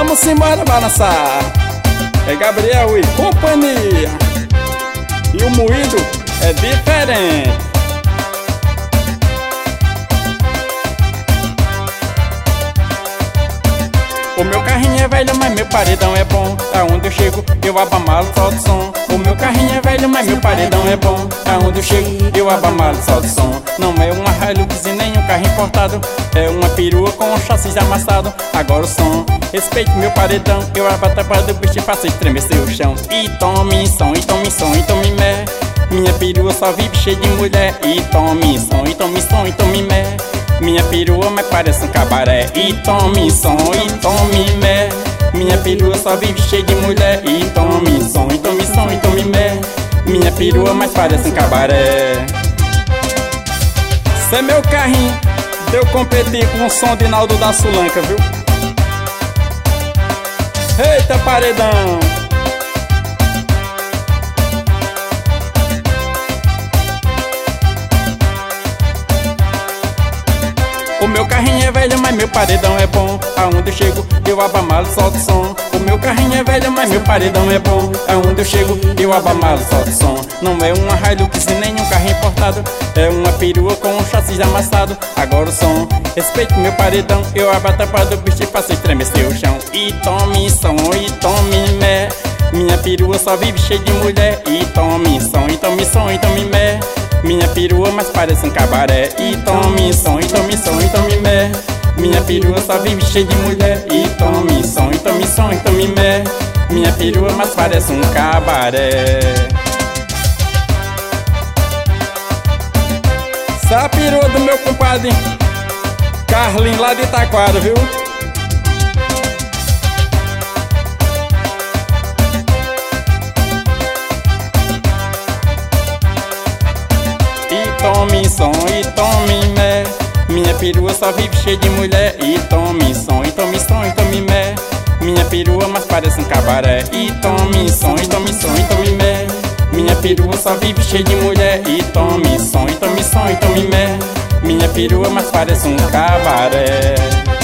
Vamos embora balançar. É Gabriel e companhia. E o moído é diferente. O meu carrinho é velho, mas meu paredão é bom. Aonde eu chego, eu abamalo, solto som. O meu carrinho é velho, mas meu paredão é bom. Aonde eu chego, eu abamalo, solto som. Não é uma Hilux e nem um carro importado. É uma perua com um chassi amassado. Agora o som, respeite meu paredão. Eu abato a barra do bicho e faço estremecer o chão. E tome som, e tome som, e tome mé. Minha perua só vive cheia de mulher. E tome som, e tome som, e tome mé. Minha perua mas parece um cabaré. E tome som, e tome mé. Minha perua só vive cheia de mulher. E tome som, e tome som, e tome mé. Minha perua mas parece um cabaré. Cê é meu carrinho, deu competir com o som de Naldo da Sulanca, viu? Eita paredão! O meu carrinho é velho, mas meu paredão é bom. Aonde eu chego, eu abamalo, solto som. O meu carrinho é velho, mas meu paredão é bom. Aonde eu chego, eu abamalo, solto som. Não é uma Hilux e nem um carro importado. É uma perua com um chassi amassado. Agora o som, respeite meu paredão. Eu abato a barra do bicho e faço estremecer o chão. E tome som, e tome mé. Minha perua só vive cheia de mulher. E tome som, e tome som, e tome mé. Minha perua mas parece um cabaré. E tome som, e tome som, e tome mé. Minha perua só vive cheia de mulher. E tome som, e tome som, e tome mé. Minha perua mas parece um cabaré. Essa é a perua do meu compadre Carlinho lá de Taquara, viu? Tome som, e tome mé. Minha perua só vive cheia de mulher. E tome som, e tome som, e tome mé. Minha perua mas parece um cabaré. E tome som, e tome som, e tome mé. Minha perua só vive cheia de mulher. E tome som, e tome som, e tome mé. Minha perua mas parece um cabaré.